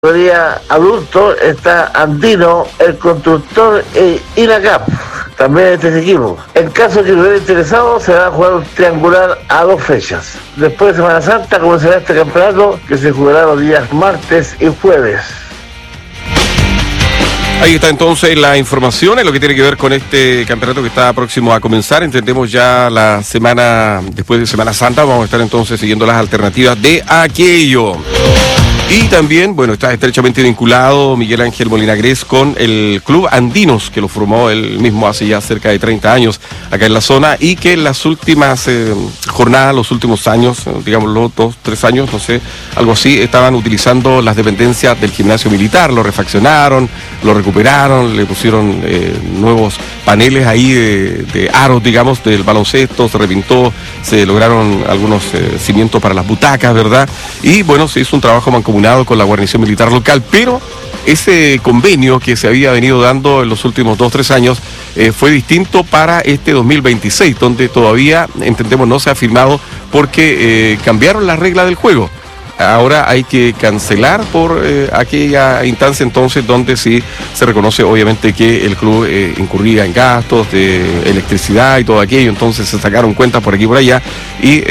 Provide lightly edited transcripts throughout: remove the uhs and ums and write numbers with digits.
categoría adulto está Andino, el constructor e INACAP, también este equipo. En caso que hubiera interesado, se va a jugar un triangular a 2 fechas. Después de Semana Santa comenzará este campeonato que se jugará los días martes y jueves. Ahí está entonces la información en lo que tiene que ver con este campeonato que está próximo a comenzar. Entendemos ya la semana, después de Semana Santa, vamos a estar entonces siguiendo las alternativas de aquello. Y también, bueno, está estrechamente vinculado Miguel Ángel Molinagres con el Club Andinos, que lo formó él mismo hace ya cerca de 30 años acá en la zona, y que en las últimas jornadas, los últimos años, digámoslo, 2, 3 años, no sé, algo así, estaban utilizando las dependencias del gimnasio militar, lo refaccionaron, lo recuperaron, le pusieron nuevos paneles ahí de aros, digamos, del baloncesto, se repintó, se lograron algunos cimientos para las butacas, ¿verdad? Y bueno, se hizo un trabajo mancomunado con la guarnición militar local, pero ese convenio que se había venido dando en los últimos 2-3 años fue distinto para este 2026, donde todavía, entendemos, no se ha firmado porque cambiaron las reglas del juego. Ahora hay que cancelar por aquella instancia entonces donde sí se reconoce obviamente que el club incurría en gastos de electricidad y todo aquello, entonces se sacaron cuentas por aquí y por allá y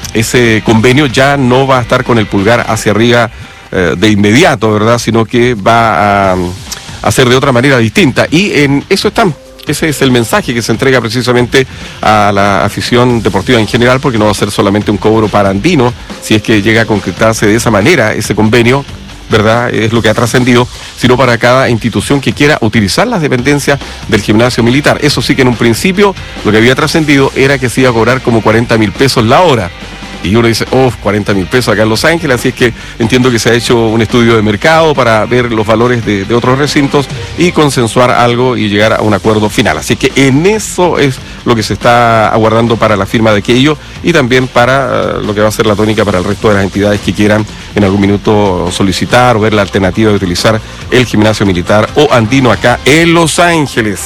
ese convenio ya no va a estar con el pulgar hacia arriba de inmediato, ¿verdad? Sino que va a ser de otra manera distinta y en eso están. Ese es el mensaje que se entrega precisamente a la afición deportiva en general, porque no va a ser solamente un cobro para Andino, si es que llega a concretarse de esa manera ese convenio, ¿verdad? Es lo que ha trascendido, sino para cada institución que quiera utilizar las dependencias del gimnasio militar. Eso sí que en un principio lo que había trascendido era que se iba a cobrar como 40.000 pesos la hora. Y uno dice, 40.000 pesos acá en Los Ángeles, así es que entiendo que se ha hecho un estudio de mercado para ver los valores de otros recintos y consensuar algo y llegar a un acuerdo final. Así que en eso es lo que se está aguardando para la firma de aquello y también para lo que va a ser la tónica para el resto de las entidades que quieran en algún minuto solicitar o ver la alternativa de utilizar el gimnasio militar o andino acá en Los Ángeles.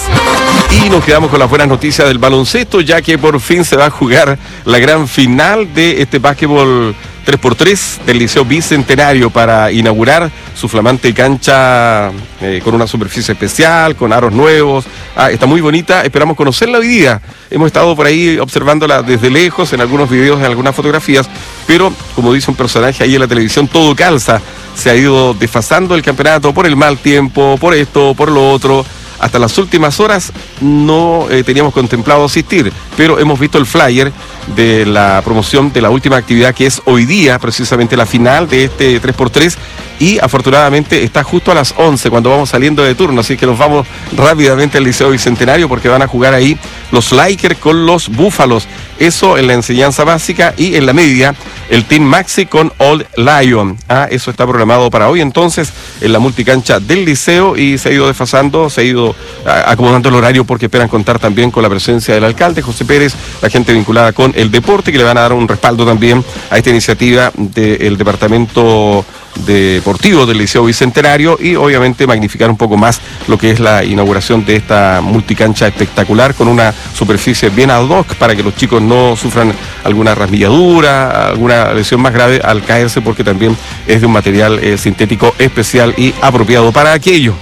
Y nos quedamos con las buenas noticias del baloncesto, ya que por fin se va a jugar la gran final de este básquetbol 3x3 del Liceo Bicentenario para inaugurar su flamante cancha con una superficie especial, con aros nuevos. Está muy bonita, esperamos conocerla hoy día. Hemos estado por ahí observándola desde lejos, en algunos videos, en algunas fotografías, pero como dice un personaje ahí en la televisión, todo calza. Se ha ido desfasando el campeonato por el mal tiempo, por esto, por lo otro. Hasta las últimas horas no teníamos contemplado asistir, pero hemos visto el flyer de la promoción de la última actividad que es hoy día, precisamente la final de este 3x3 y afortunadamente está justo a las 11 cuando vamos saliendo de turno, así que nos vamos rápidamente al Liceo Bicentenario porque van a jugar ahí los Lakers con los Búfalos, eso en la enseñanza básica y en la media el Team Maxi con Old Lion. Eso está programado para hoy entonces en la multicancha del liceo y se ha ido desfasando, se ha ido acomodando el horario porque esperan contar también con la presencia del alcalde José Pérez, la gente vinculada con el deporte que le van a dar un respaldo también a esta iniciativa del departamento deportivo del Liceo Bicentenario y obviamente magnificar un poco más lo que es la inauguración de esta multicancha espectacular con una superficie bien ad hoc para que los chicos no sufran alguna rasmilladura, alguna lesión más grave al caerse porque también es de un material sintético especial y apropiado para aquello.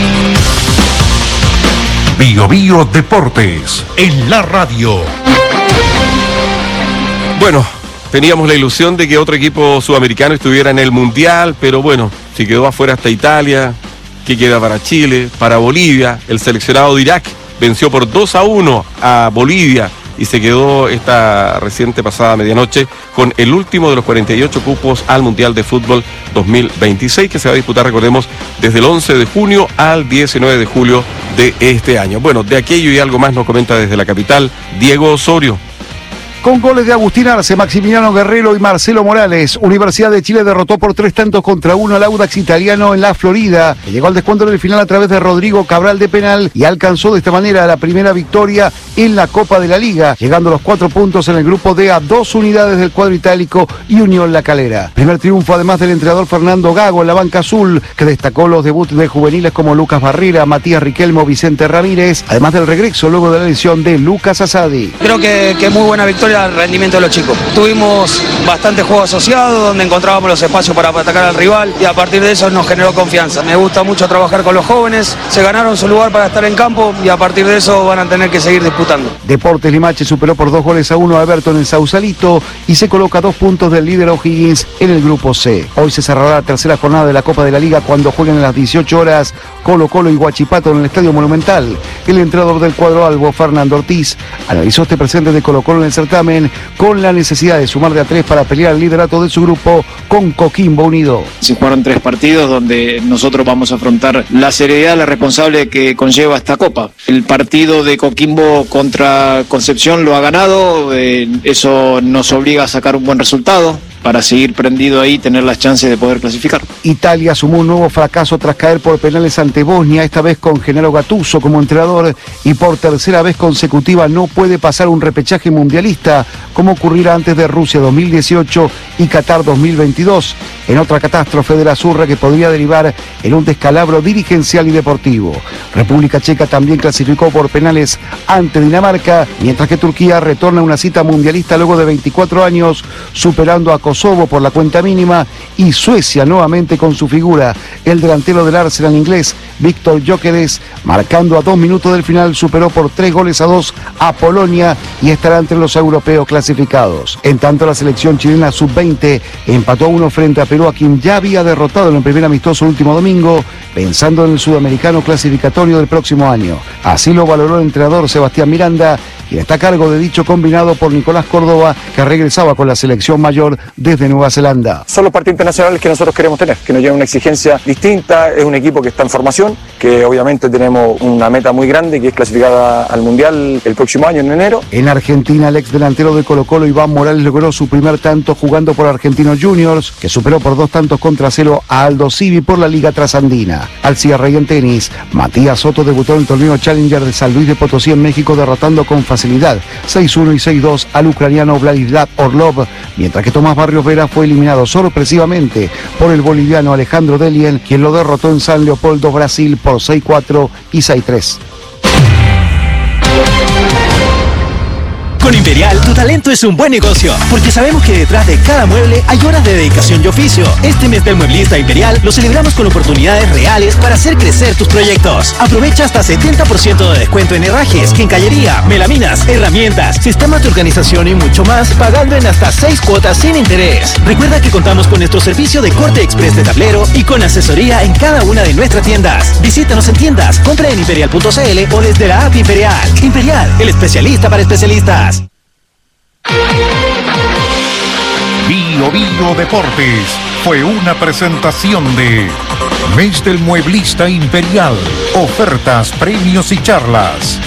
Bio Bio Deportes en la radio. Bueno, teníamos la ilusión de que otro equipo sudamericano estuviera en el Mundial, pero bueno, si quedó afuera hasta Italia, ¿qué queda para Chile? Para Bolivia, el seleccionado de Irak venció por 2-1 a Bolivia y se quedó esta reciente pasada medianoche con el último de los 48 cupos al Mundial de Fútbol 2026 que se va a disputar, recordemos, desde el 11 de junio al 19 de julio de este año. Bueno, de aquello y algo más nos comenta desde la capital Diego Osorio. Con goles de Agustín Arce, Maximiliano Guerrero y Marcelo Morales, Universidad de Chile derrotó por 3-1 al Audax Italiano en la Florida. Llegó al descuento en el final a través de Rodrigo Cabral de penal y alcanzó de esta manera la primera victoria en la Copa de la Liga, llegando a los 4 puntos en el grupo D a 2 unidades del cuadro itálico y Unión La Calera. Primer triunfo además del entrenador Fernando Gago en la banca azul, que destacó los debuts de juveniles como Lucas Barrera, Matías Riquelmo, Vicente Ramírez, además del regreso luego de la lesión de Lucas Asadi. Creo que muy buena victoria era el rendimiento de los chicos. Tuvimos bastante juego asociado, donde encontrábamos los espacios para atacar al rival, y a partir de eso nos generó confianza. Me gusta mucho trabajar con los jóvenes, se ganaron su lugar para estar en campo, y a partir de eso van a tener que seguir disputando. Deportes Limache superó por 2-1 a Everton en Sausalito y se coloca 2 puntos del líder O'Higgins en el grupo C. Hoy se cerrará la tercera jornada de la Copa de la Liga cuando jueguen a las 18 horas Colo-Colo y Huachipato en el Estadio Monumental. El entrenador del cuadro albo, Fernando Ortiz, analizó este presente de Colo-Colo en el certamen con la necesidad de sumar de a 3 para pelear el liderato de su grupo con Coquimbo Unido. Se jugaron 3 partidos donde nosotros vamos a afrontar la seriedad, la responsable que conlleva esta Copa. El partido de Coquimbo contra Concepción lo ha ganado, eso nos obliga a sacar un buen resultado para seguir prendido ahí y tener las chances de poder clasificar. Italia sumó un nuevo fracaso tras caer por penales ante Bosnia, esta vez con Gennaro Gattuso como entrenador, y por tercera vez consecutiva no puede pasar un repechaje mundialista como ocurrirá antes de Rusia 2018 y Qatar 2022, en otra catástrofe de la Zurra que podría derivar en un descalabro dirigencial y deportivo. República Checa también clasificó por penales ante Dinamarca, mientras que Turquía retorna a una cita mundialista luego de 24 años, superando a Kosovo por la cuenta mínima, y Suecia nuevamente con su figura, el delantero del Arsenal inglés, Víctor Gyökeres, marcando a 2 minutos del final, superó por 3-2 a Polonia y estará entre los europeos clasificados. En tanto, la selección chilena sub-20 empató a 1 frente a Perú, a quien ya había derrotado en el primer amistoso el último domingo, pensando en el sudamericano clasificatorio del próximo año. Así lo valoró el entrenador Sebastián Miranda, quien está a cargo de dicho combinado por Nicolás Córdoba, que regresaba con la selección mayor desde Nueva Zelanda. Son los partidos internacionales que nosotros queremos tener, que nos lleven una exigencia distinta. Es un equipo que está en formación, que obviamente tenemos una meta muy grande, que es clasificar al Mundial el próximo año, en enero. En Argentina, el ex delantero de Colo-Colo, Iván Morales, logró su primer tanto jugando por Argentinos Juniors, que superó por 2-0 a Aldo Civi por la Liga Trasandina. Al cierre y en tenis, Matías Soto debutó en el torneo Challenger de San Luis de Potosí en México, derrotando con facilidad 6-1 y 6-2 al ucraniano Vladislav Orlov, mientras que Tomás Barrios Vera fue eliminado sorpresivamente por el boliviano Alejandro Delien, quien lo derrotó en San Leopoldo, Brasil, por 6-4 y 6-3. Con Imperial, tu talento es un buen negocio, porque sabemos que detrás de cada mueble hay horas de dedicación y oficio. Este mes del mueblista Imperial lo celebramos con oportunidades reales para hacer crecer tus proyectos. Aprovecha hasta 70% de descuento en herrajes, quincallería, melaminas, herramientas, sistemas de organización y mucho más, pagando en hasta 6 cuotas sin interés. Recuerda que contamos con nuestro servicio de corte express de tablero y con asesoría en cada una de nuestras tiendas. Visítanos en tiendas, compra en imperial.cl o desde la app Imperial. Imperial, el especialista para especialistas. Bio Bio Deportes fue una presentación de Mes del Mueblista Imperial. Ofertas, premios y charlas.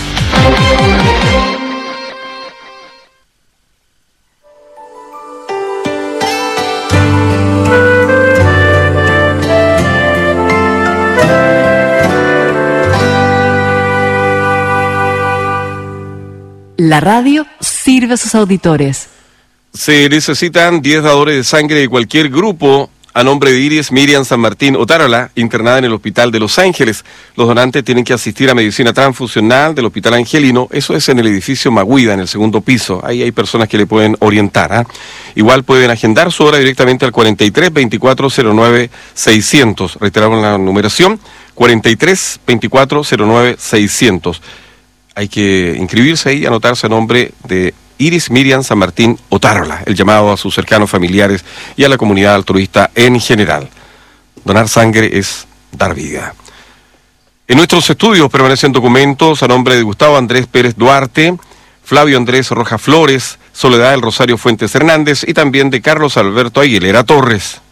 La radio sirve a sus auditores. Se necesitan 10 dadores de sangre de cualquier grupo a nombre de Iris Miriam San Martín Otárola, internada en el Hospital de Los Ángeles. Los donantes tienen que asistir a medicina transfusional del Hospital Angelino. Eso es en el edificio Maguida, en el 2º piso. Ahí hay personas que le pueden orientar. Igual pueden agendar su hora directamente al 43 24 09 600. Reiteramos la numeración, 43 24 09 600. Hay que inscribirse ahí y anotarse a nombre de Iris Miriam San Martín Otárola, el llamado a sus cercanos familiares y a la comunidad altruista en general. Donar sangre es dar vida. En nuestros estudios permanecen documentos a nombre de Gustavo Andrés Pérez Duarte, Flavio Andrés Rojas Flores, Soledad del Rosario Fuentes Hernández y también de Carlos Alberto Aguilera Torres.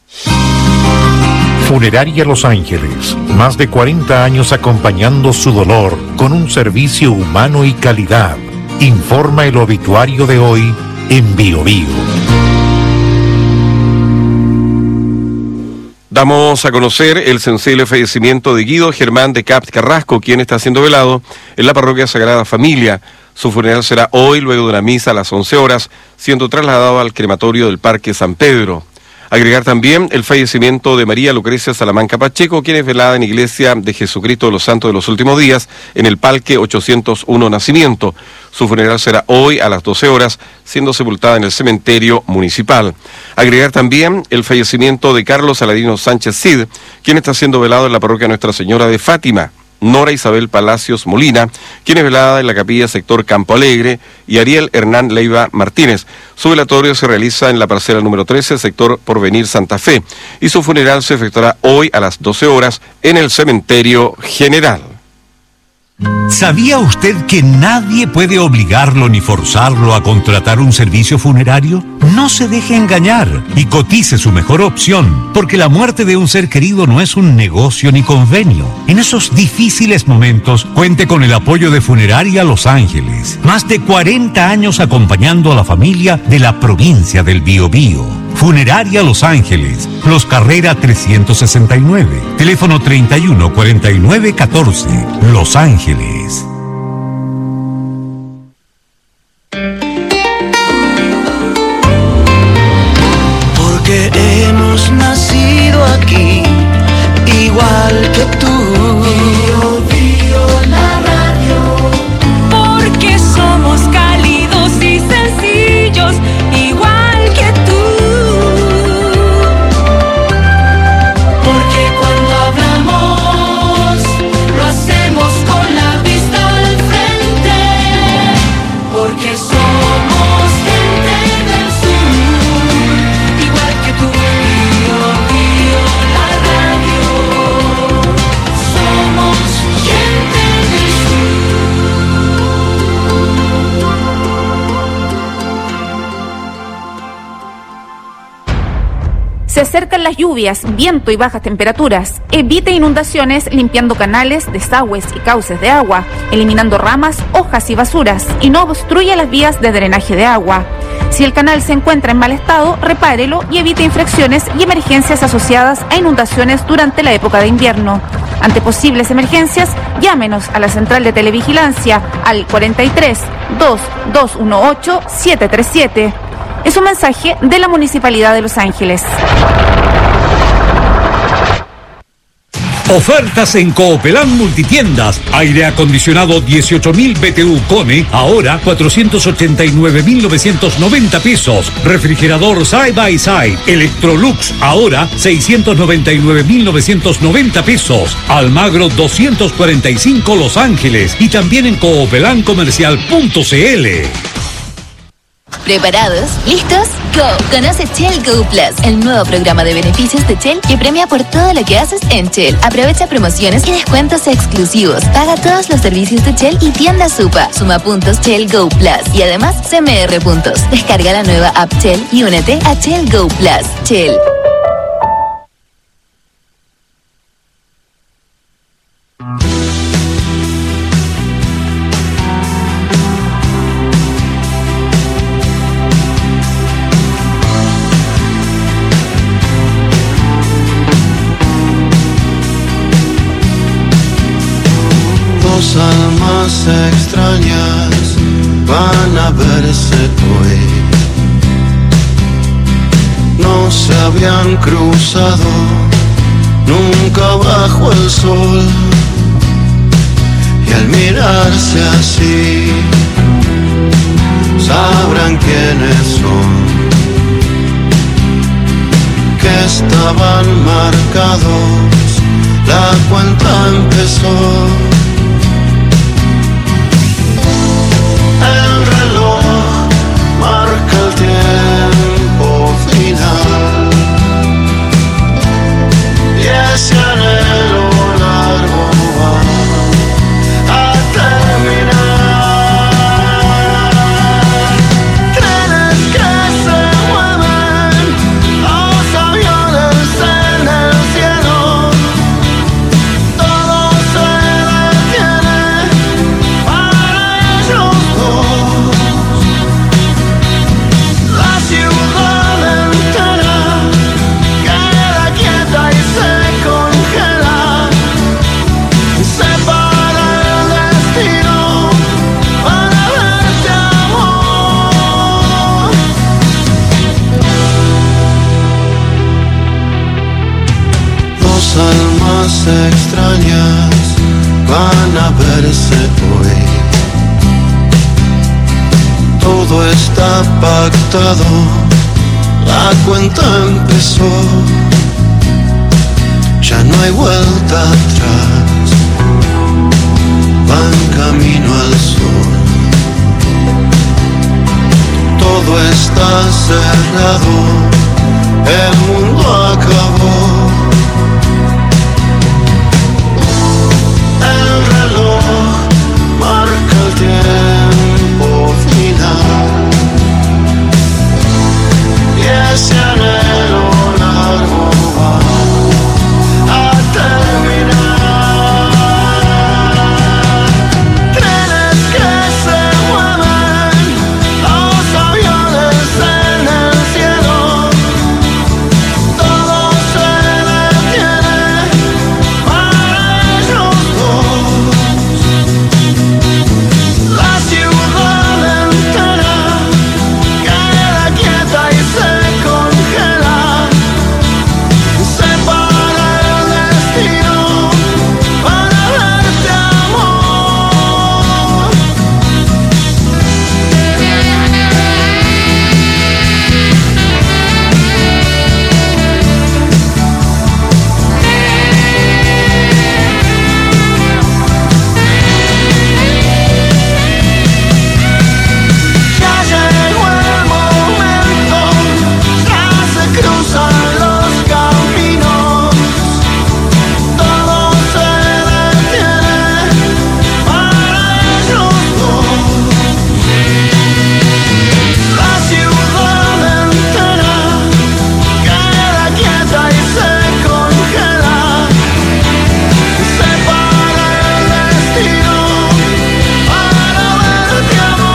Funeraria Los Ángeles, más de 40 años acompañando su dolor con un servicio humano y calidad. Informa el obituario de hoy en Bio Bio. Damos a conocer el sensible fallecimiento de Guido Germán de Capt Carrasco, quien está siendo velado en la parroquia Sagrada Familia. Su funeral será hoy, luego de una misa a las 11 horas, siendo trasladado al crematorio del Parque San Pedro. Agregar también el fallecimiento de María Lucrecia Salamanca Pacheco, quien es velada en Iglesia de Jesucristo de los Santos de los Últimos Días, en el Parque 801 Nacimiento. Su funeral será hoy a las 12 horas, siendo sepultada en el cementerio municipal. Agregar también el fallecimiento de Carlos Saladino Sánchez Cid, quien está siendo velado en la parroquia Nuestra Señora de Fátima. Nora Isabel Palacios Molina, quien es velada en la capilla sector Campo Alegre, y Ariel Hernán Leiva Martínez. Su velatorio se realiza en la parcela número 13, sector Porvenir Santa Fe, y su funeral se efectuará hoy a las 12 horas en el cementerio general. ¿Sabía usted que nadie puede obligarlo ni forzarlo a contratar un servicio funerario? No se deje engañar y cotice su mejor opción, porque la muerte de un ser querido no es un negocio ni convenio. En esos difíciles momentos, cuente con el apoyo de Funeraria Los Ángeles. Más de 40 años acompañando a la familia de la provincia del Biobío. Funeraria Los Ángeles, Los Carrera 369, teléfono 31 49 14, Los Ángeles. Porque hemos nacido aquí, igual que tú. La radio. Porque somos cálidos y sencillos, igual que tú. Porque cuando hablamos, lo hacemos con la vista al frente. Porque somos gente del sur, igual que tú. La radio. Somos gente del Se acercan las lluvias, viento y bajas temperaturas. Evite inundaciones limpiando canales, desagües y cauces de agua, eliminando ramas, hojas y basuras, y no obstruya las vías de drenaje de agua. Si el canal se encuentra en mal estado, repárelo y evite infracciones y emergencias asociadas a inundaciones durante la época de invierno. Ante posibles emergencias, llámenos a la central de televigilancia al 43 2218 737. Es un mensaje de la Municipalidad de Los Ángeles. Ofertas en Coopelán Multitiendas. Aire acondicionado 18.000 BTU Kone, ahora 489.990 pesos. Refrigerador Side by Side Electrolux, ahora 699.990 pesos. Almagro 245 Los Ángeles, y también en coopeláncomercial.cl. ¿Preparados? ¿Listos? ¡Go! Conoce Shell Go Plus, el nuevo programa de beneficios de Shell que premia por todo lo que haces en Shell. Aprovecha promociones y descuentos exclusivos. Paga todos los servicios de Shell y tienda Supa. Suma puntos Shell Go Plus y además CMR puntos. Descarga la nueva app Shell y únete a Shell Go Plus. Shell. Almas extrañas van a verse hoy. No se habían cruzado nunca bajo el sol, y al mirarse así sabrán quiénes son, que estaban marcados, la cuenta empezó. El reloj marca el tiempo final y ese anhelo largo va a terminar. Trenes que se mueven, los aviones en el cielo, todo se más extrañas van a verse hoy. Todo está pactado, la cuenta empezó, ya no hay vuelta atrás, van camino al sur. Todo está cerrado, el mundo acabó. El reloj marca el tiempo final y ese anhelo largo va a terminar. Trenes que se mueven, los aviones en el cielo, todo se detiene para ellos dos. La ciudad entera queda quieta y se congela, separa el destino para darte amor. Ya llegó el momento, ya se cruzan los caminos, todo se detiene para ellos dos. La ciudad entera queda quieta y se congela, separa el destino para darte amor.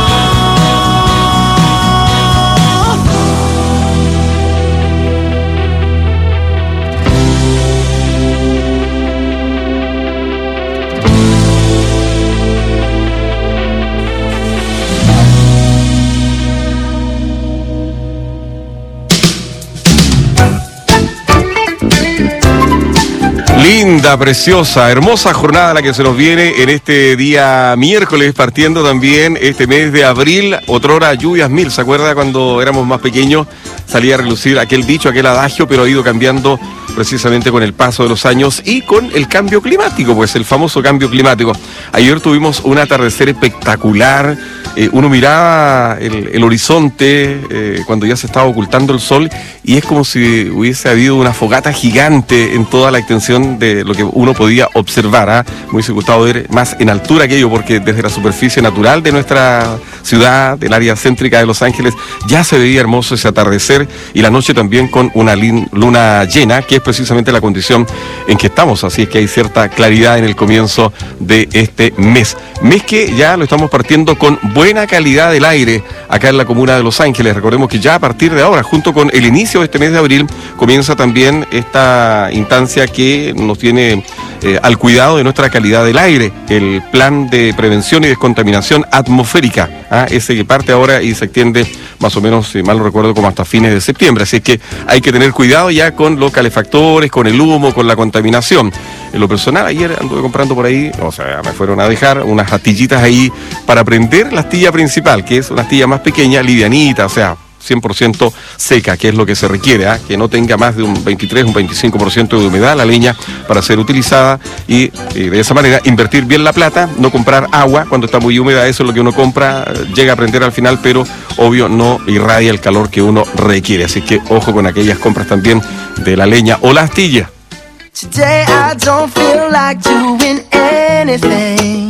Linda, preciosa, hermosa jornada la que se nos viene en este día miércoles, partiendo también este mes de abril, otrora lluvias mil. ¿Se acuerda cuando éramos más pequeños? Salía a relucir aquel dicho, aquel adagio, pero ha ido cambiando precisamente con el paso de los años y con el cambio climático, pues el famoso cambio climático. Ayer tuvimos un atardecer espectacular, uno miraba el horizonte cuando ya se estaba ocultando el sol y es como si hubiese habido una fogata gigante en toda la extensión de lo que uno podía observar. Me hubiese gustado ver más en altura aquello, porque desde la superficie natural de nuestra ciudad, del área céntrica de Los Ángeles, ya se veía hermoso ese atardecer, y la noche también con una luna llena, que es precisamente la condición en que estamos. Así es que hay cierta claridad en el comienzo de este mes que ya lo estamos partiendo con buena calidad del aire acá en la comuna de Los Ángeles. Recordemos que ya a partir de ahora, junto con el inicio de este mes de abril, comienza también esta instancia que nos tiene al cuidado de nuestra calidad del aire, el plan de prevención y descontaminación atmosférica, ese que parte ahora y se extiende más o menos, si mal no recuerdo, como hasta fines de septiembre. Así es que hay que tener cuidado ya con los calefactores, con el humo, con la contaminación. En lo personal, ayer anduve comprando por ahí, o sea, me fueron a dejar unas astillitas ahí para prender la astilla principal, que es una astilla más pequeña, livianita, o sea, 100% seca, que es lo que se requiere, que no tenga más de un 23, un 25% de humedad la leña para ser utilizada, y de esa manera invertir bien la plata, no comprar agua cuando está muy húmeda. Eso es lo que uno compra, llega a prender al final, pero obvio no irradia el calor que uno requiere. Así que ojo con aquellas compras también de la leña o la astilla. Today I don't feel like doing anything.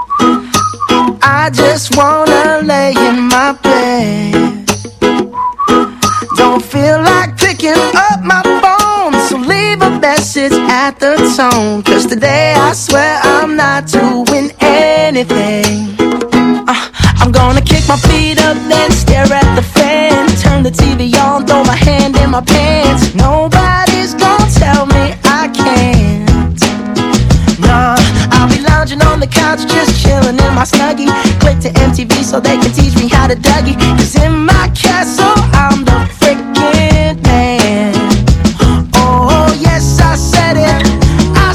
I just wanna lay in my bed. Don't feel like picking up my phone, so leave a message at the tone. 'Cause today I swear I'm not doing anything. I'm gonna kick my feet up, then stare at the fan. Turn the TV on, throw my hand in my pants. Nobody's gonna tell me I can't. Nah, I'll be lounging on the couch, just chilling in my Snuggie. Click to MTV so they can teach me how to Dougie. 'Cause in my castle I'm the freaking man. Oh yes, I said it,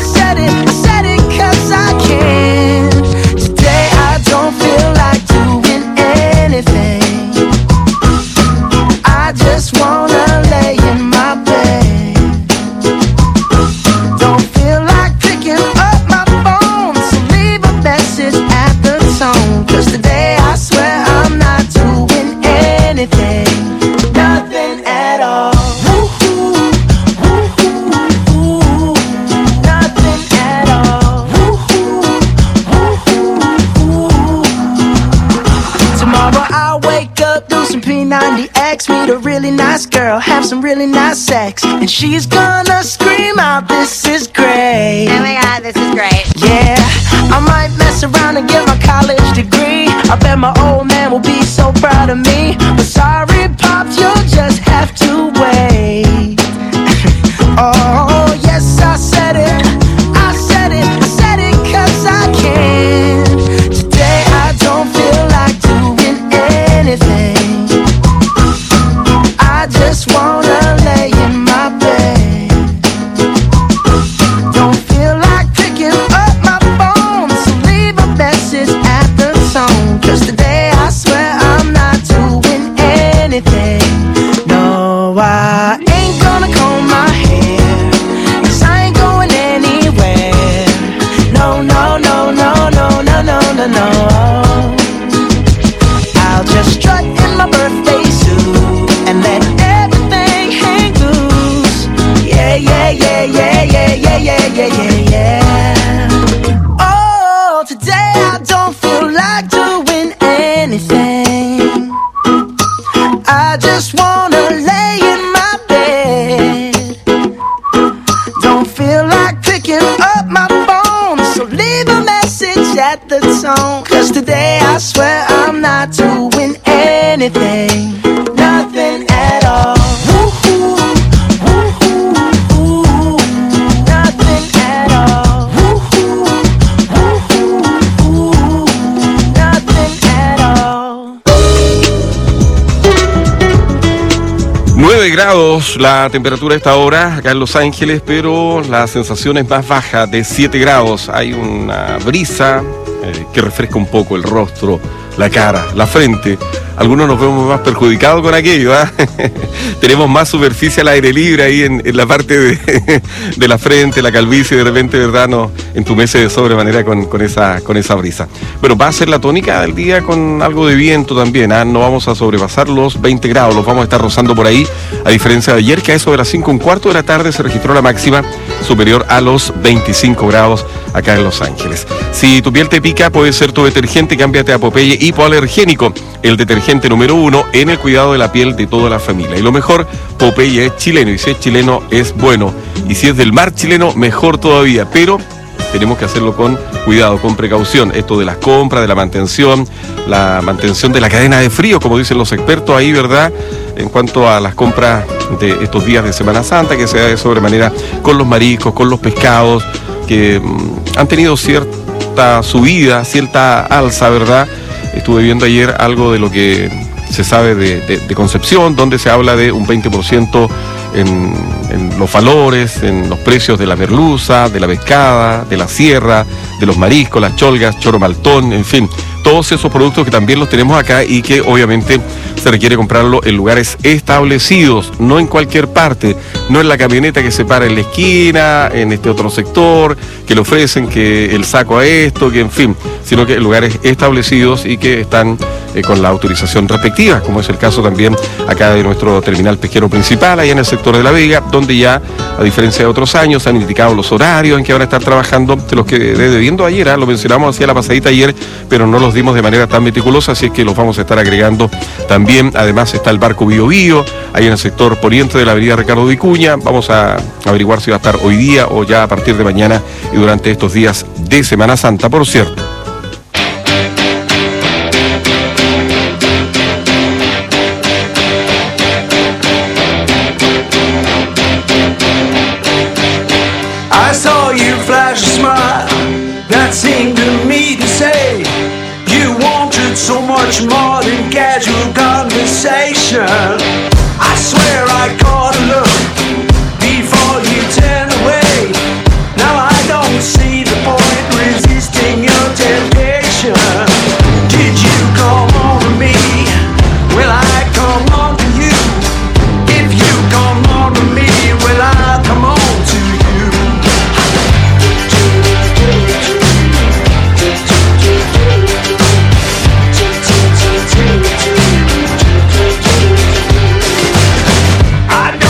90X, meet a really nice girl, have some really nice sex, and she's gonna scream out, this is great. Oh my god, this is great. Yeah, I might mess around and get my college degree. I bet my old man will be so proud of me. But sorry, Pops, you'll just have to wait. Oh, yes, I said it. I said it. I said it 'cause I can. Today I don't feel like doing anything. I just wanna lay in my bed. Don't feel like picking up my phone, so leave a message at the tone. 'Cause today I swear I'm not doing anything. No, I ain't gonna comb my hair, 'cause I ain't going anywhere. No, no, no, no, no, no, no, no, no. I'll just strut in my birthday suit and let everything hang loose. Yeah, yeah, yeah, yeah, yeah, yeah, yeah, yeah, yeah, yeah. Oh, today I don't feel like doing anything. I just wanna lay in my bed. Don't feel like picking up my phone, so leave a message at the tone. 'Cause today I swear I'm not doing anything. Nothing at all. Woo-hoo, woo-hoo, woo-hoo. Nothing at all. Woo-hoo, woo-hoo, woo-hoo. Nothing at all. 9 grados la temperatura a esta hora acá en Los Ángeles, pero la sensación es más baja, de 7 grados. Hay una brisa que refresca un poco el rostro, la cara, la frente. Algunos nos vemos más perjudicados con aquello, ¿eh? Tenemos más superficie al aire libre ahí en la parte de la frente, la calvicie, de repente, ¿verdad? Nos entumece de sobremanera con esa brisa. Bueno, va a ser la tónica del día con algo de viento también, ¿eh? No vamos a sobrepasar los 20 grados, los vamos a estar rozando por ahí, a diferencia de ayer, que a eso de las 5:15 de la tarde se registró la máxima superior a los 25 grados acá en Los Ángeles. Si tu piel te pica, puede ser tu detergente, cámbiate a Popeye Hipoalergénico, el detergente número 1 en el cuidado de la piel de toda la familia. Y lo mejor, Popeye es chileno, y si es chileno es bueno, y si es del mar chileno, mejor todavía, pero tenemos que hacerlo con cuidado, con precaución. Esto de las compras, de la mantención de la cadena de frío, como dicen los expertos ahí, ¿verdad? En cuanto a las compras de estos días de Semana Santa, que se da de sobremanera con los mariscos, con los pescados, que han tenido cierta subida, cierta alza, ¿verdad? Estuve viendo ayer algo de lo que se sabe de Concepción, donde se habla de un 20% en los valores, en los precios de la merluza, de la pescada, de la sierra, de los mariscos, las cholgas, choro maltón, en fin, todos esos productos que también los tenemos acá y que obviamente se requiere comprarlo en lugares establecidos, no en cualquier parte, no en la camioneta que se para en la esquina, en este otro sector, que le ofrecen que el saco a esto, que en fin, sino que en lugares establecidos y que están con la autorización respectiva, como es el caso también acá de nuestro terminal pesquero principal, ahí en el sector de La Vega, donde ya, a diferencia de otros años, han indicado los horarios en que van a estar trabajando, de los que debiendo ayer, lo mencionamos hacia la pasadita ayer, pero no los dimos de manera tan meticulosa, así es que los vamos a estar agregando también. Además está el barco Bío Bío, ahí en el sector poniente de la avenida Ricardo Vicuña. Vamos a averiguar si va a estar hoy día o ya a partir de mañana y durante estos días de Semana Santa, por cierto. I saw you flash a smile that seemed to me to say you wanted so much more than casual conversation. I swear I caught a look before you turned away. Now I don't see the point resisting your temptation. Did you come on to me? Will I come on to you? If you come on to me, will I come on to you? I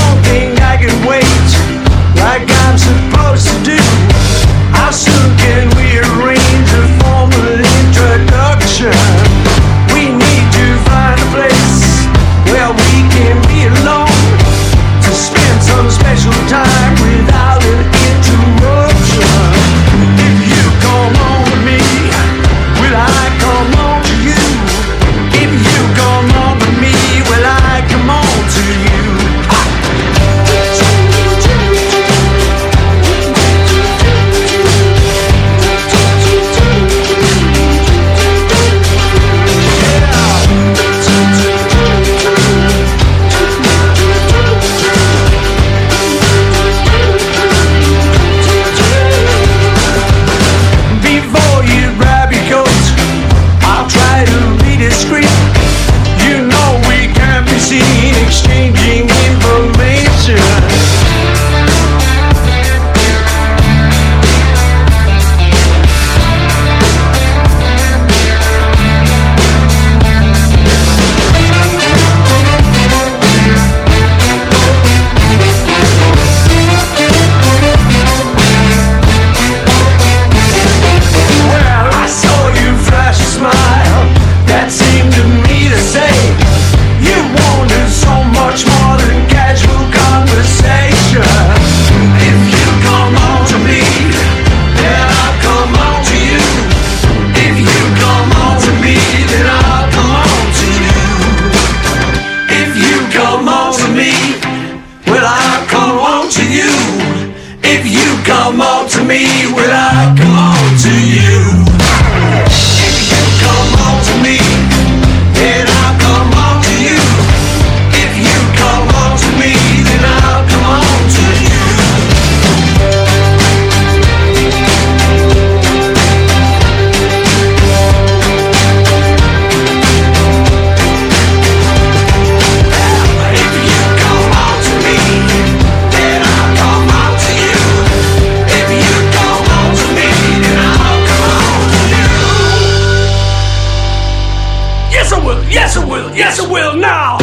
Yes, I will. Yes, I will now.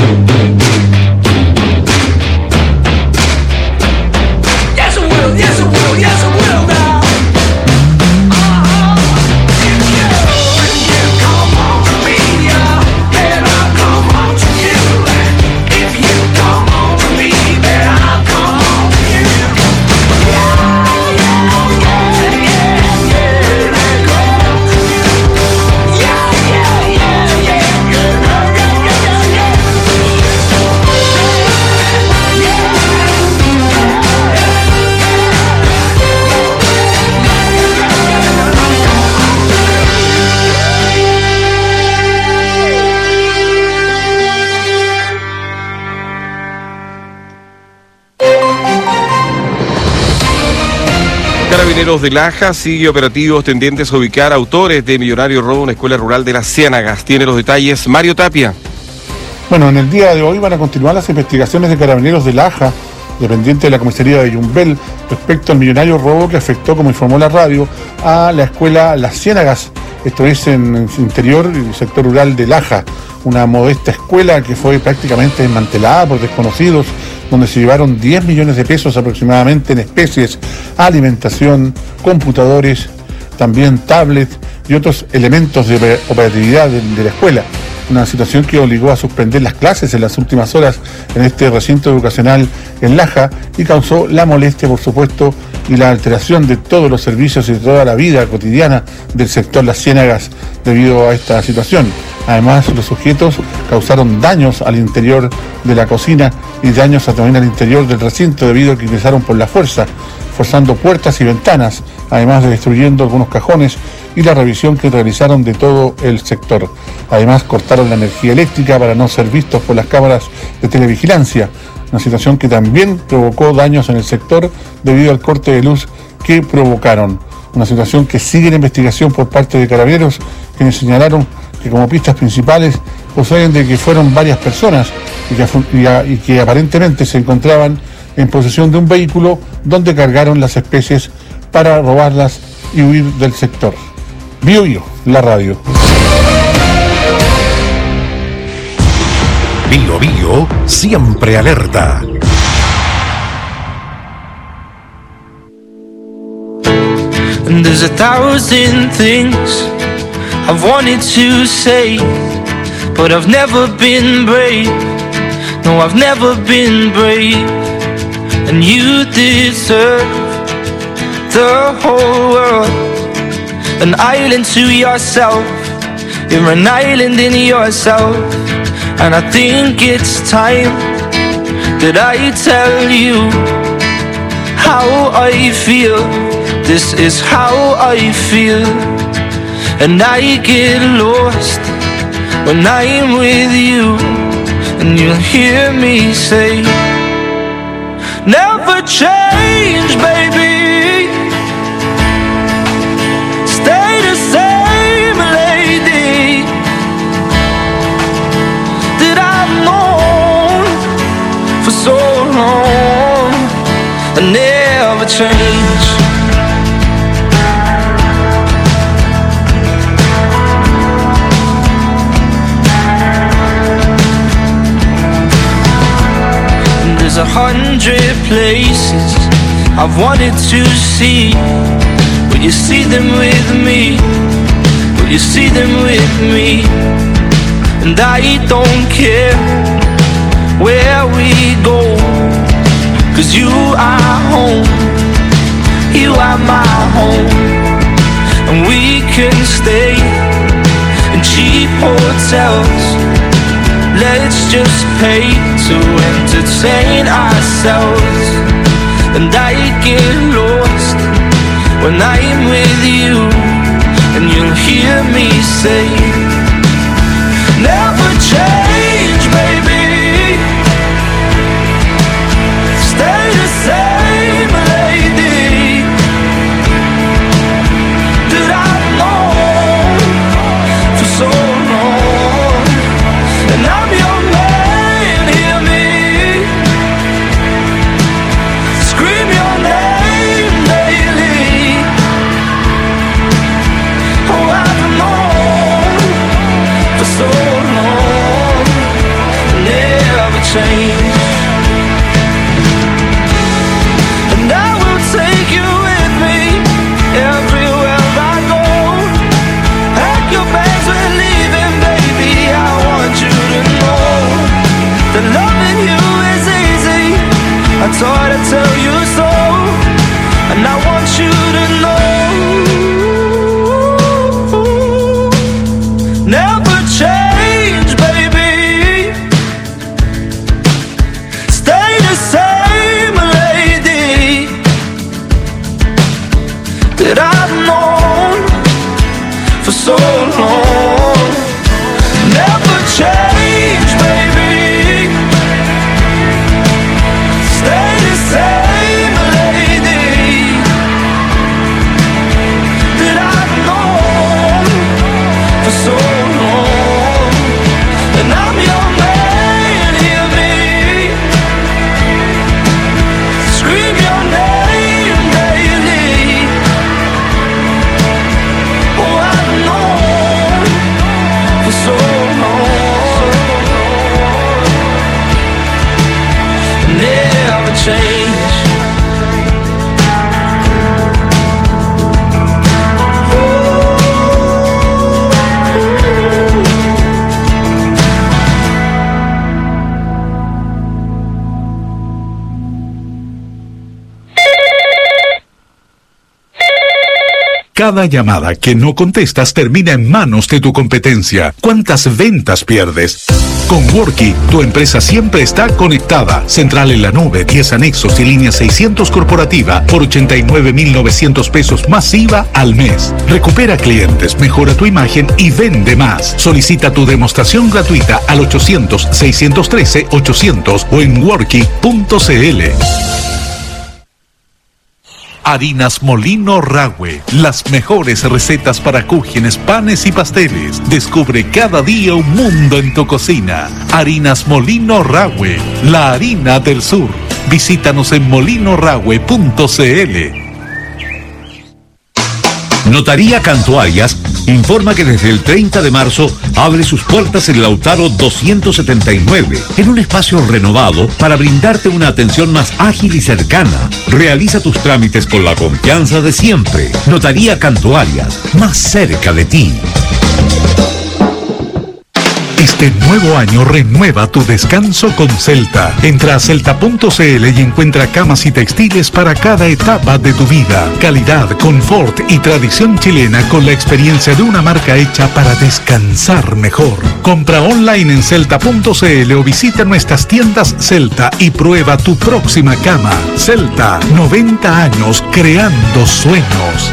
Yes, I will. Yes, I will. Yes, I will now. Carabineros de Laja sigue operativos tendientes a ubicar autores de millonario robo en una escuela rural de Las Ciénagas. Tiene los detalles Mario Tapia. Bueno, en el día de hoy van a continuar las investigaciones de Carabineros de Laja, dependiente de la comisaría de Yumbel, respecto al millonario robo que afectó, como informó la radio, a la escuela Las Ciénagas. Esto es en el interior y sector rural de Laja, una modesta escuela que fue prácticamente desmantelada por desconocidos, donde se llevaron 10 millones de pesos aproximadamente en especies, alimentación, computadores, también tablets y otros elementos de operatividad de la escuela. Una situación que obligó a suspender las clases en las últimas horas en este recinto educacional en Laja y causó la molestia, por supuesto, y la alteración de todos los servicios y de toda la vida cotidiana del sector Las Ciénagas debido a esta situación. Además, los sujetos causaron daños al interior de la cocina y daños también al interior del recinto debido a que ingresaron por la fuerza, forzando puertas y ventanas, además de destruyendo algunos cajones y la revisión que realizaron de todo el sector. Además, cortaron la energía eléctrica para no ser vistos por las cámaras de televigilancia, una situación que también provocó daños en el sector debido al corte de luz que provocaron. Una situación que sigue en investigación por parte de Carabineros, quienes señalaron que como pistas principales poseen de que fueron varias personas y que aparentemente se encontraban en posesión de un vehículo donde cargaron las especies para robarlas y huir del sector. Bio Bio, la radio. Bio Bio, siempre alerta. And there's 1,000 things I've wanted to say, but I've never been brave. No, I've never been brave. And you deserve the whole world. An island to yourself. You're an island in yourself. And I think it's time that I tell you how I feel. This is how I feel. And I get lost when I'm with you. And you'll hear me say, never change, baby. Stay the same, lady, that I've known for so long. And never change. There's 100 places I've wanted to see. Will you see them with me? Will you see them with me? And I don't care where we go, 'cause you are home. You are my home. And we can stay in cheap hotels. Let's just pay to entertain ourselves. And I get lost when I'm with you. And you'll hear me say, never change, baby. Stay the same, lady, that I've known for so long. And I'm your man, hear me scream your name daily. Oh, I've known for so long. I've known for so long. Never change, baby. Stay the same, lady, that I've known for so long. And I'm your man, hear me scream your name daily. Oh, I've known for so long. Never change. Cada llamada que no contestas termina en manos de tu competencia. ¿Cuántas ventas pierdes? Con Worky, tu empresa siempre está conectada. Central en la nube, 10 anexos y línea 600 corporativa por 89.900 pesos más IVA al mes. Recupera clientes, mejora tu imagen y vende más. Solicita tu demostración gratuita al 800-613-800 o en worky.cl. Harinas Molino Rahue, las mejores recetas para cúgenes, panes y pasteles. Descubre cada día un mundo en tu cocina. Harinas Molino Rahue, la harina del sur. Visítanos en molinorahue.cl. Notaría Cantuarias informa que desde el 30 de marzo abre sus puertas en Lautaro 279, en un espacio renovado para brindarte una atención más ágil y cercana. Realiza tus trámites con la confianza de siempre. Notaría Cantuarias, más cerca de ti. Este nuevo año renueva tu descanso con Celta. Entra a celta.cl y encuentra camas y textiles para cada etapa de tu vida. Calidad, confort y tradición chilena con la experiencia de una marca hecha para descansar mejor. Compra online en celta.cl o visita nuestras tiendas Celta y prueba tu próxima cama. Celta, 90 años creando sueños.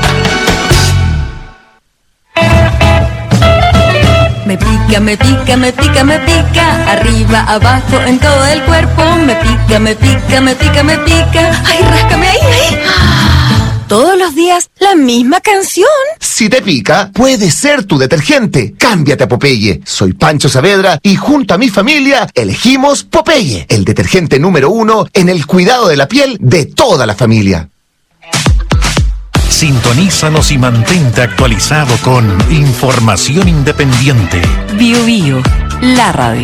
Me pica, me pica, me pica, me pica, arriba, abajo, en todo el cuerpo. Me pica, me pica, me pica, me pica. Ay, ráscame ahí, ahí. Todos los días, la misma canción. Si te pica, puede ser tu detergente. Cámbiate a Popeye. Soy Pancho Saavedra y junto a mi familia elegimos Popeye, el detergente número 1 en el cuidado de la piel de toda la familia. Sintonízanos y mantente actualizado con información independiente. Bio Bio, la radio.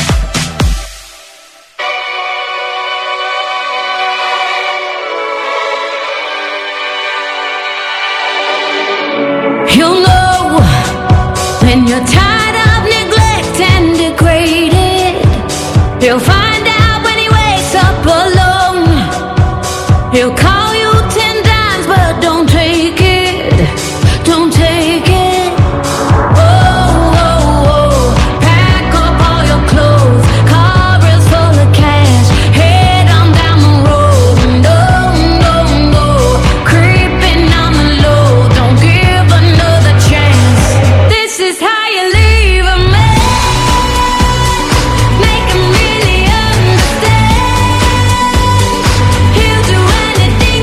You'll know when you're tired of neglect and degraded. He'll find out when he wakes up alone. He'll call you 10 times, but don't take it. Don't take it. Oh, oh, oh. Pack up all your clothes. Car is full of cash. Head on down the road. No, no, no. Creeping on the low. Don't give another chance. This is how you leave a man. Make him really understand. He'll do anything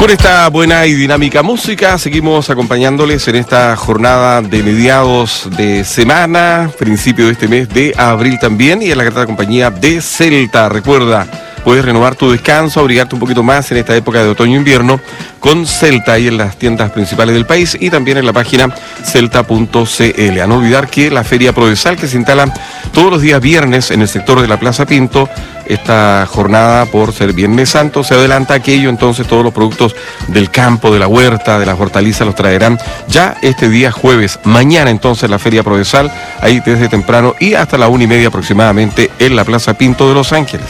Con esta buena y dinámica música seguimos acompañándoles en esta jornada de mediados de semana, principio de este mes de abril también, y en la grata compañía de Celta. Recuerda, puedes renovar tu descanso, abrigarte un poquito más en esta época de otoño-invierno con Celta, ahí en las tiendas principales del país y también en la página celta.cl. A no olvidar que la Feria Prodesal, que se instala todos los días viernes en el sector de la Plaza Pinto, esta jornada, por ser Viernes Santo, se adelanta aquello, entonces todos los productos del campo, de la huerta, de las hortalizas los traerán ya este día jueves. Mañana entonces la Feria Prodesal, ahí desde temprano y hasta la 1:30 aproximadamente en la Plaza Pinto de Los Ángeles.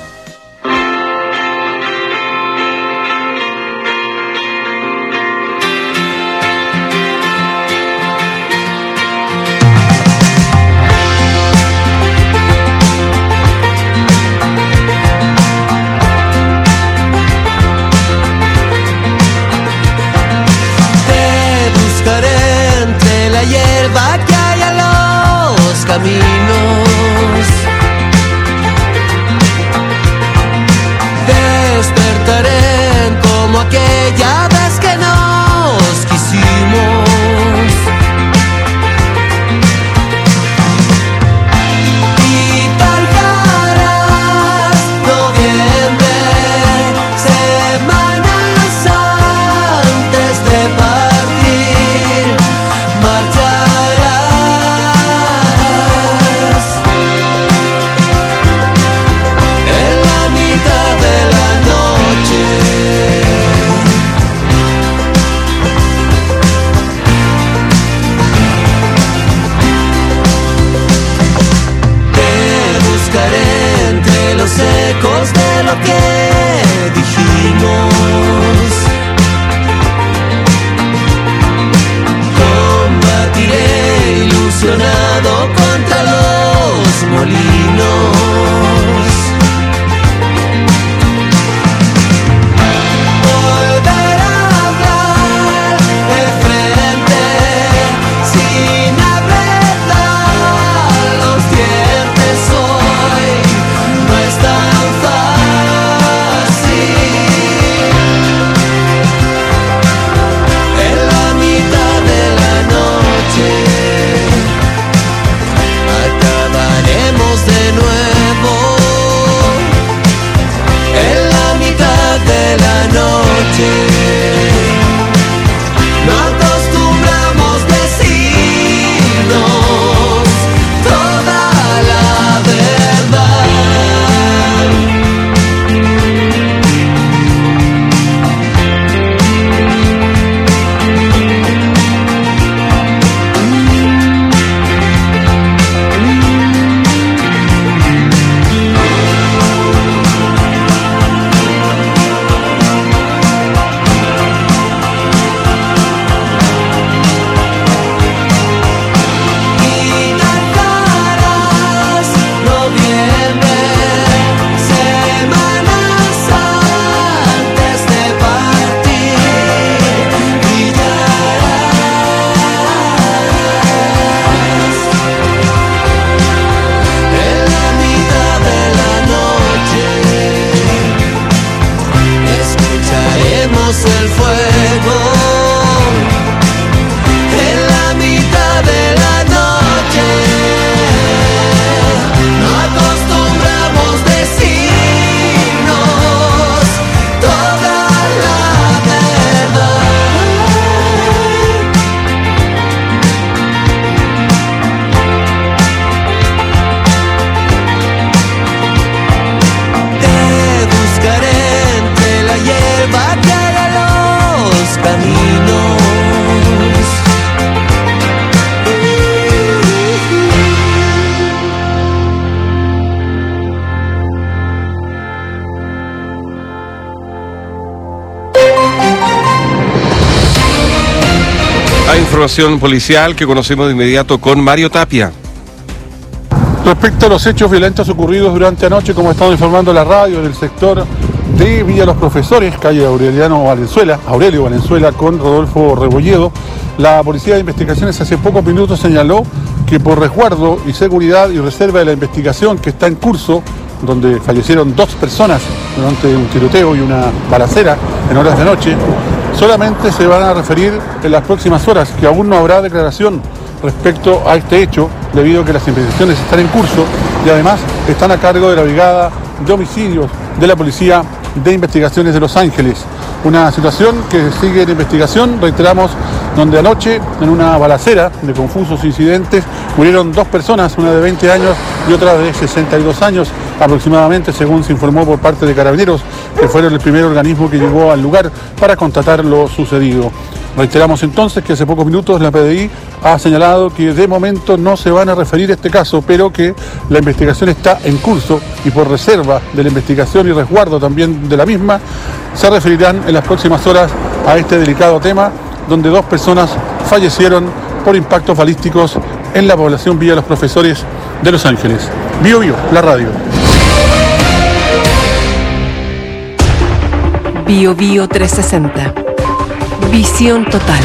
Despertaré como aquella vez que nos quisimos, y palparás noviembre, semanas antes de partir, marcharás en la mitad de la noche. Te buscaré entre los ecos de lo que dijimos. Combatiré ilusionado contra los molinos. Volver a hablar de frente sin apretar los dientes hoy no es tan fácil. En la mitad de la noche acabaremos de nuevo. En la mitad de la noche no acostumbramos decirnos toda la verdad. Y tardarás noviembre, semanas antes de partir, brillarás en la mitad de la noche. Escucharemos el fuego en la mitad de la noche. No acostumbramos decirnos toda la verdad. Te buscaré entre la hierba que hay a los caminos. Hay información policial que conocemos de inmediato con Mario Tapia. Respecto a los hechos violentos ocurridos durante anoche, como estamos informando la radio, en el sector de Villa Los Profesores, calle Aurelio Valenzuela con Rodolfo Rebolledo, la Policía de Investigaciones hace pocos minutos señaló que por resguardo y seguridad y reserva de la investigación que está en curso donde fallecieron 2 personas durante un tiroteo y una balacera en horas de noche, solamente se van a referir en las próximas horas, que aún no habrá declaración respecto a este hecho, debido a que las investigaciones están en curso y además están a cargo de la Brigada de Homicidios de la Policía de Investigaciones de Los Ángeles. Una situación que sigue en investigación, reiteramos, donde anoche, en una balacera de confusos incidentes, murieron 2 personas, una de 20 años y otra de 62 años aproximadamente, según se informó por parte de Carabineros, que fueron el primer organismo que llegó al lugar para constatar lo sucedido. Reiteramos entonces que hace pocos minutos la PDI ha señalado que de momento no se van a referir a este caso, pero que la investigación está en curso y por reserva de la investigación y resguardo también de la misma, se referirán en las próximas horas a este delicado tema, donde 2 personas fallecieron por impactos balísticos en la población Villa Los Profesores de Los Ángeles. Bio Bio, la radio. Bio Bio 360. Visión total.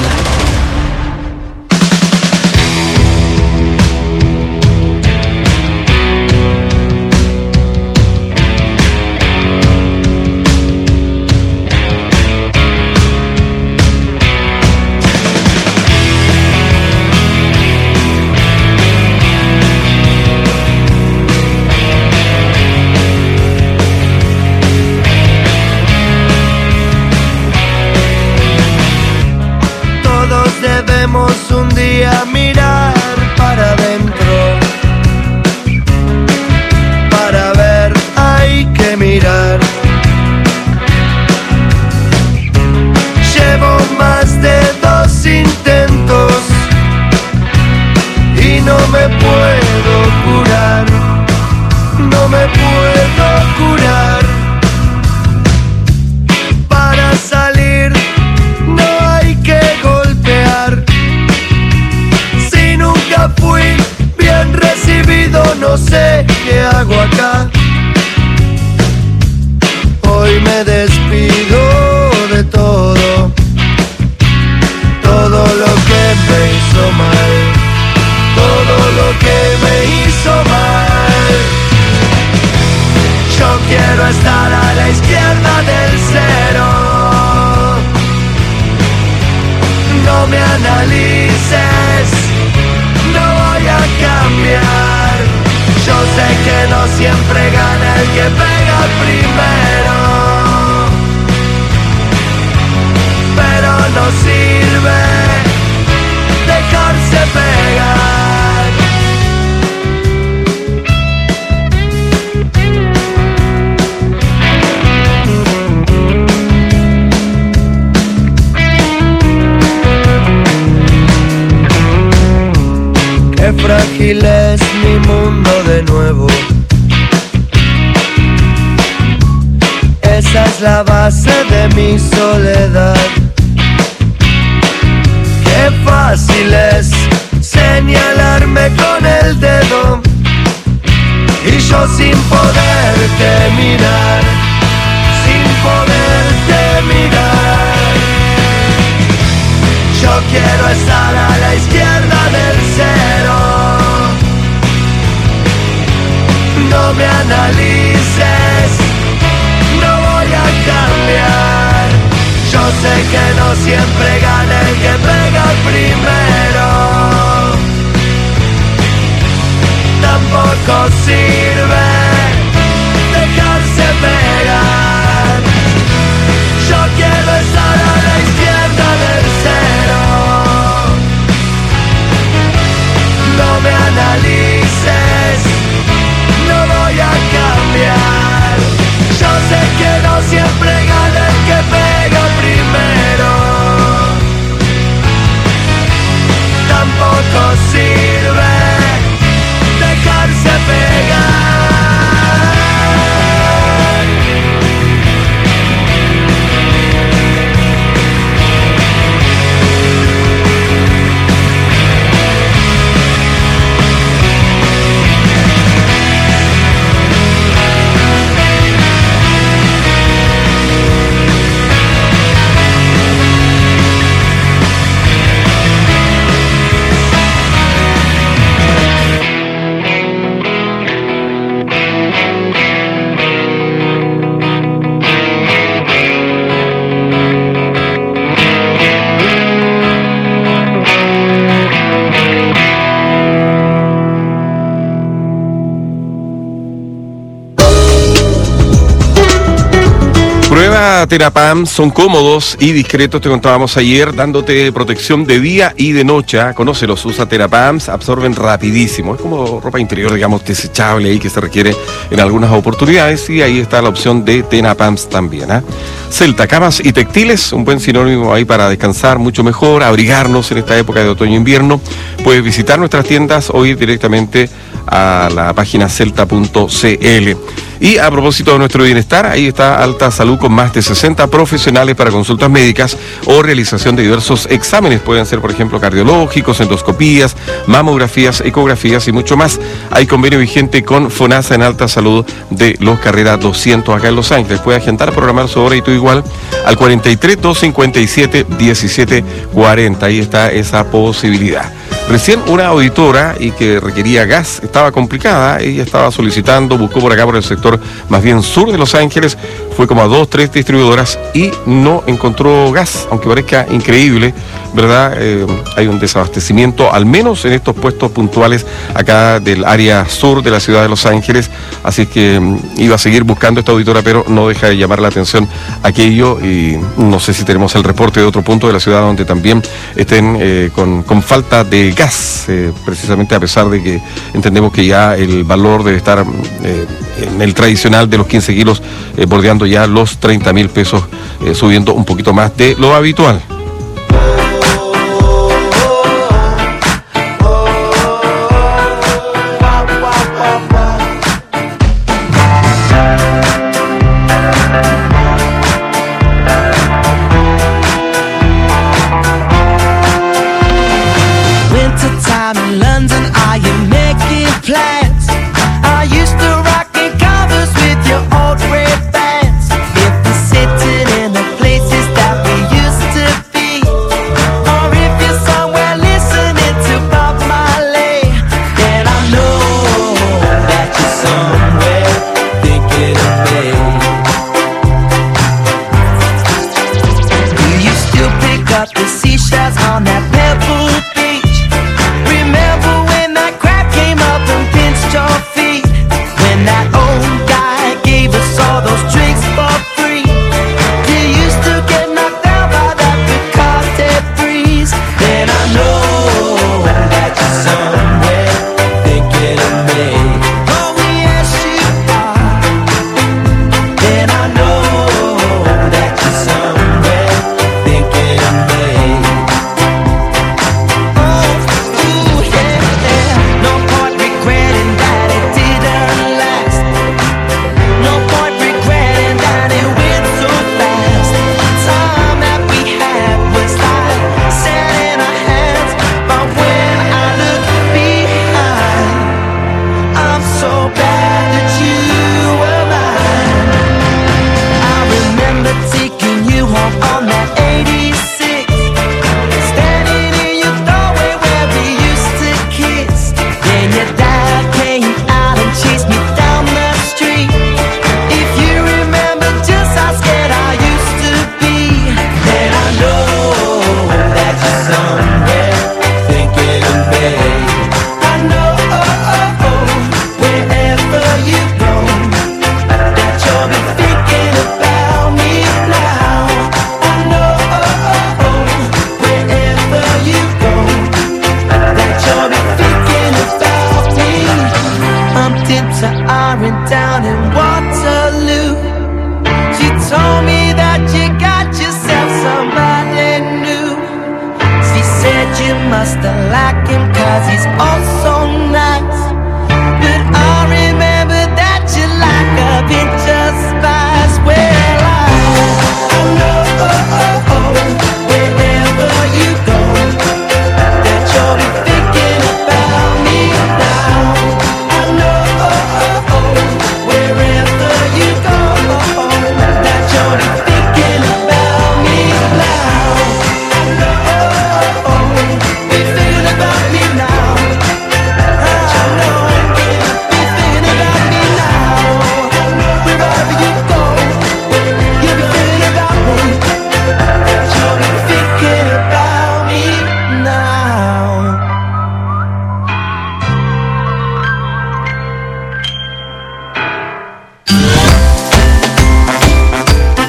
Un día mirar para adentro, para ver hay que mirar. Llevo más de 2 intentos y no me puedo curar, no me puedo curar. Para salir no hay que golpear. Fui bien recibido, no sé qué hago acá. Hoy me despido de todo, todo lo que me hizo mal, todo lo que me hizo mal. Yo quiero estar a la izquierda del cero. No me analices, no voy a cambiar. Yo sé que no siempre gana el que pega primero, pero no sirve dejarse pegar. Qué frágil es mi mundo de nuevo. Esa es la base de mi soledad. Qué fácil es señalarme con el dedo y yo sin poderte mirar, sin poderte mirar. Yo quiero estar a la izquierda del cero. No me analices, no voy a cambiar. Yo sé que no siempre gana el que pega primero. Tampoco sirve dejarse pegar. Yo quiero estar a la izquierda del cero. No me analices, no voy a cambiar. Yo sé que no siempre gana el que pega primero. Tampoco sirve dejarse pegar. Therapam son cómodos y discretos, te contábamos ayer, dándote protección de día y de noche. Conócelos, usa Therapams, absorben rapidísimo. Es como ropa interior, digamos, desechable ahí que se requiere en algunas oportunidades, y ahí está la opción de Therapams también. Celta, camas y textiles, un buen sinónimo ahí para descansar mucho mejor, abrigarnos en esta época de otoño-invierno. Puedes visitar nuestras tiendas o ir directamente a la página celta.cl. Y a propósito de nuestro bienestar, ahí está Alta Salud con más de 60 profesionales para consultas médicas o realización de diversos exámenes. Pueden ser, por ejemplo, cardiológicos, endoscopías, mamografías, ecografías y mucho más. Hay convenio vigente con FONASA en Alta Salud de Los Carreras 200 acá en Los Ángeles. Puede agendar, programar su hora y tú igual al 43 257 1740. Ahí está esa posibilidad. Recién una auditora y que requería gas estaba complicada, ella estaba solicitando, buscó por acá por el sector más bien sur de Los Ángeles, fue como a 2-3 distribuidoras y no encontró gas, aunque parezca increíble, ¿verdad? Hay un desabastecimiento, al menos en estos puestos puntuales acá del área sur de la ciudad de Los Ángeles, así que iba a seguir buscando esta auditora, pero no deja de llamar la atención aquello, y no sé si tenemos el reporte de otro punto de la ciudad donde también estén con falta de gas, precisamente a pesar de que entendemos que ya el valor debe estar en el tradicional de los 15 kilos, bordeando ya los 30.000 pesos, subiendo un poquito más de lo habitual.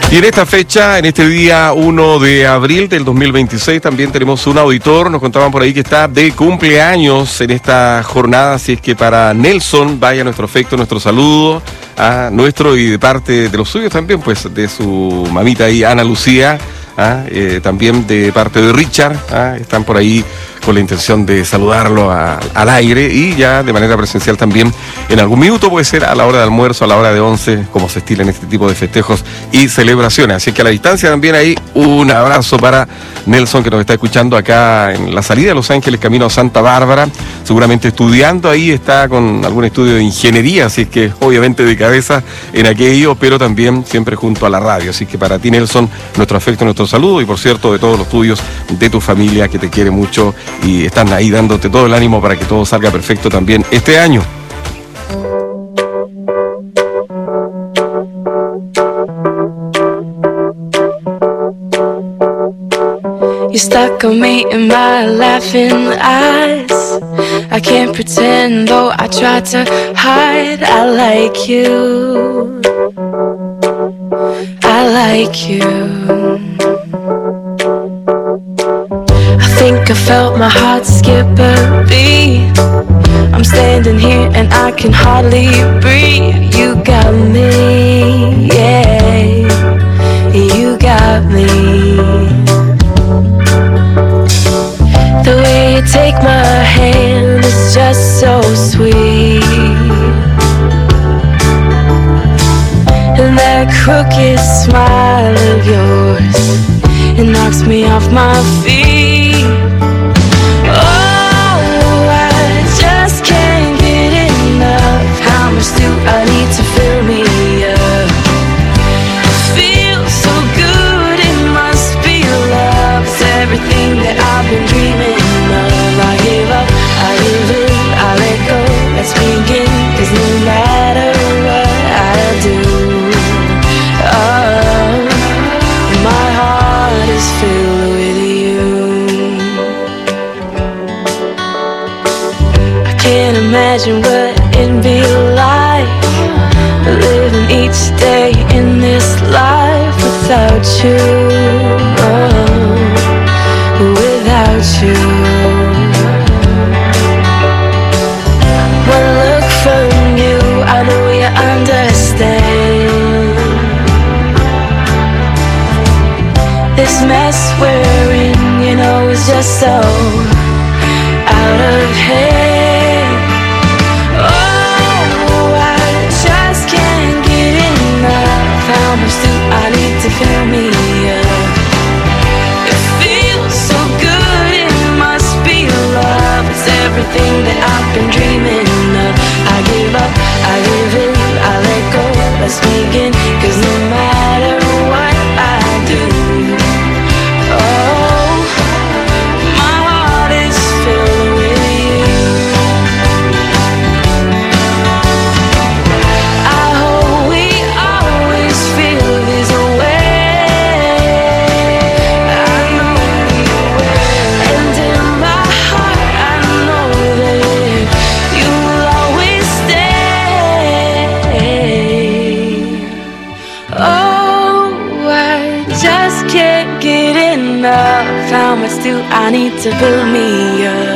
Y en esta fecha, en este día 1 de abril del 2026, también tenemos un auditor. Nos contaban por ahí que está de cumpleaños en esta jornada. Así es que para Nelson, vaya nuestro afecto, nuestro saludo a nuestro y de parte de los suyos también, pues de su mamita ahí, Ana Lucía. También de parte de Richard, están por ahí con la intención de saludarlo al aire y ya de manera presencial también en algún minuto, puede ser a la hora de almuerzo, a la hora de 11, como se estila en este tipo de festejos y celebraciones. Así que a la distancia también ahí un abrazo para Nelson, que nos está escuchando acá en la salida de Los Ángeles, camino a Santa Bárbara, seguramente estudiando ahí, está con algún estudio de ingeniería, así es que obviamente de cabeza en aquello, pero también siempre junto a la radio. Así que para ti, Nelson, nuestro afecto, nuestro saludo y por cierto de todos los tuyos, de tu familia que te quiere mucho y están ahí dándote todo el ánimo para que todo salga perfecto también este año. You stuck on me in my laughing eyes. I can't pretend though I try to hide. I like you. I like you. I think I felt my heart skip a beat. I'm standing here and I can hardly breathe. You got me, yeah. You got me. The way you take my hand is just so sweet. And that crooked smile of yours, it knocks me off my feet. Oh, I just can't get enough. How much do I need to fill me up? It feels so good, it must be love. It's everything that I've been dreaming of. I give up, I give in, I let go. Let's begin, 'cause no matter what I do, my heart is filled with you. I can't imagine what it'd be like living each day in this life without you, without you. One look from you, I know you understand. This mess we're in, you know, is just so out of hand. Oh, I just can't get enough. How much do I need to fill me up? It feels so good, it must be love. It's everything that I've been dreaming of. I give up, I give in, I let go. Let's begin, 'cause no matter what I do, how much do I need to fill me up?